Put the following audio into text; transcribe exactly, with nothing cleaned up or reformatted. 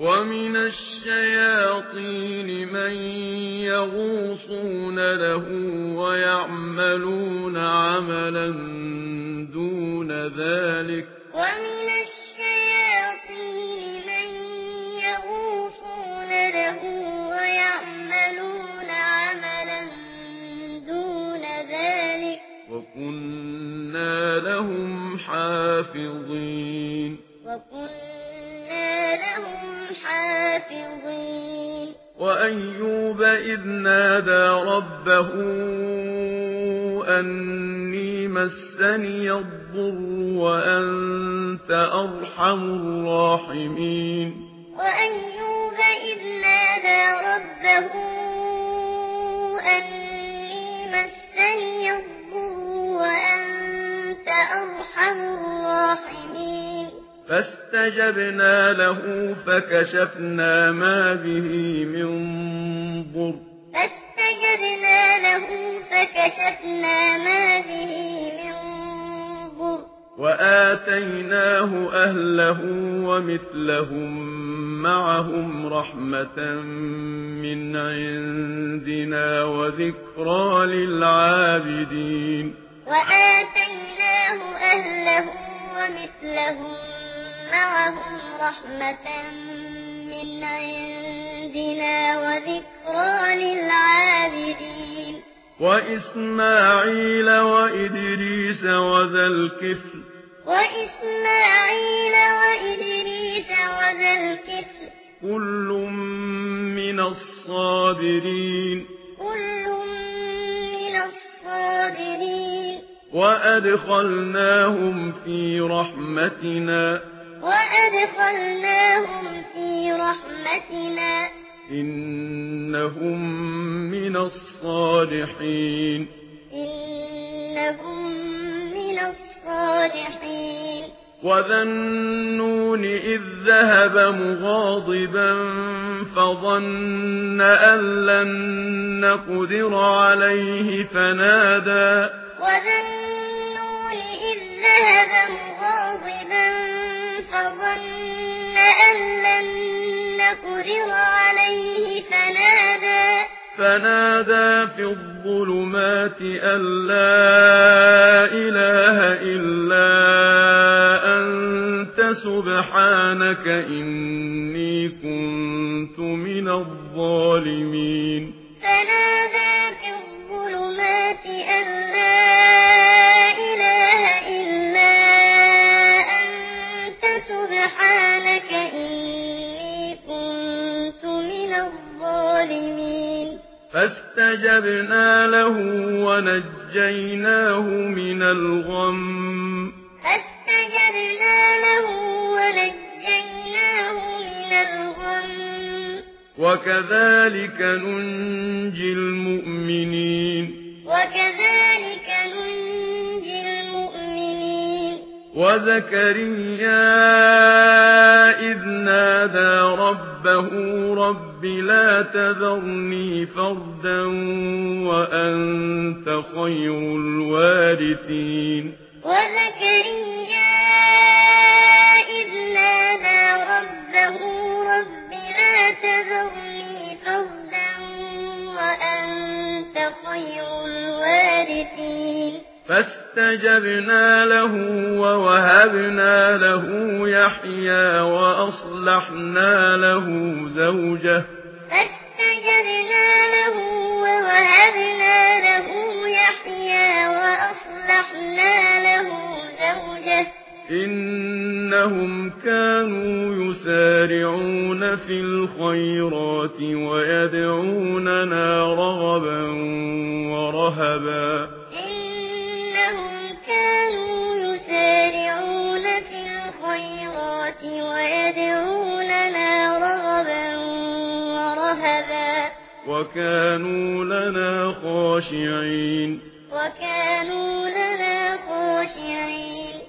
ومن الشياطين من يغوصون له ويعملون عملا دون ذلك ومن الشياطين من يغوصون له ويعملون عملا دون ذلك وكنا لهم حافظين وكنا لهم حافظين وأيوب إذ نادى ربه أني مسني الضر وأنت أرحم الراحمين وأيوب إذ نادى ربه أني مسني الضر وأنت أرحم الراحمين فاستجبنا له فكشفنا ما به من ضر فاستجبنا له فكشفنا ما به من ضر وآتيناه أهله ومثلهم معهم رحمة من عندنا وذكرى للعابدين وآتيناه أهله ومثلهم معهم رحمة من عندنا وذكرى للعابدين وإسماعيل وإدريس وذا الكفل وإسماعيل وإدريس وذا الكفل كل من الصابرين كل من الصابرين وأدخلناهم في رحمتنا وأدخلناهم في رحمتنا إنهم من الصالحين إنهم من الصالحين وذا النون إذ ذهب مغاضبا فظن أن لن نقدر عليه فنادى وذا النون إذ ذهب مغاضبا فظن أن لن نقدر عليه فنادى فنادى في الظلمات أن لا إله إلا أنت سبحانك إني كنت من الظالمين فنادى في الظلمات أن لا إله إلا أنت سبحانك إني كنت من الظالمين فاستجبنا له ونجيناه من الغم فاستجبنا له ونجيناه من الغم وكذلك ننجي المؤمنين وكذلك ننجي المؤمنين وزكريا إذ نادى ربه رب لا تذرني فردا وأنت خير الوارثين وزكريا إذ نادى ربه رب لا تذرني فردا وأنت خير الوارثين فاستجبنا له ووهبنا له يحيى وأصلحنا له زوجه فاستجبنا له ووهبنا له يحيى وأصلحنا له زوجه إنهم كانوا يسارعون في الخيرات ويدعوننا رغبا ورهبا إنهم كانوا يسارعون في الخيرات ويدعوننا رغبا ورهبا وكانوا لنا خاشعين وكانوا لنا خاشعين